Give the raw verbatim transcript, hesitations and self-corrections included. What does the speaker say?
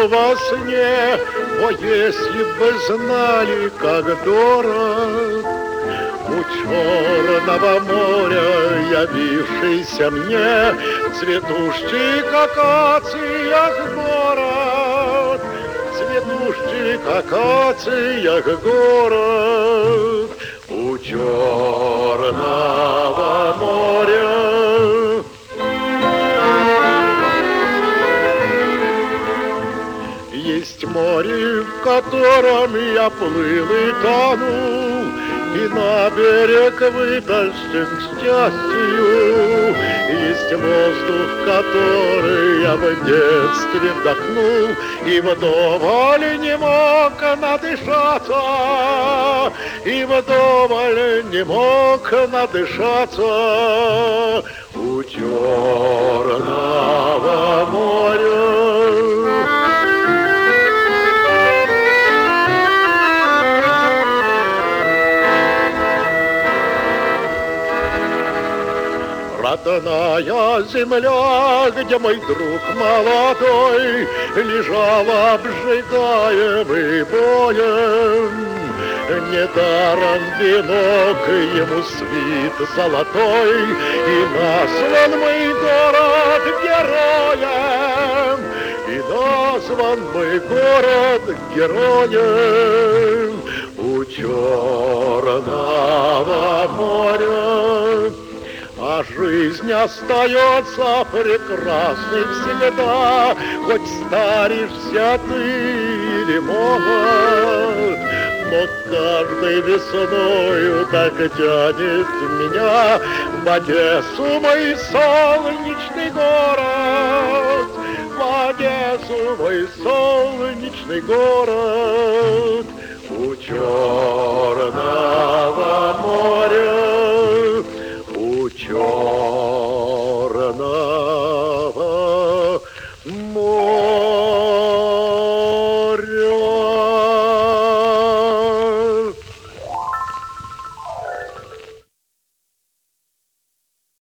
вижу во сне, о, если бы знали, как дорог у черного моря явившийся мне цветущий, как акациях город, цветущий, как акациях город у черного моря. Есть море, в котором я плыл и тонул, и на берег вытащен к счастью. Есть воздух, который я в детстве вдохнул, и вдоволь не мог надышаться, и вдоволь не мог надышаться у черного моря. Родная земля, где мой друг молодой лежал обжигаемый боем, недаром венок ему свит золотой, и назван мой город героем, и назван мой город героем у черного моря. А жизнь остается прекрасной всегда, хоть старишься ты или молод. Но каждой весною так тянет меня в Одессу, мой солнечный город, в Одессу, мой солнечный город у черного моря.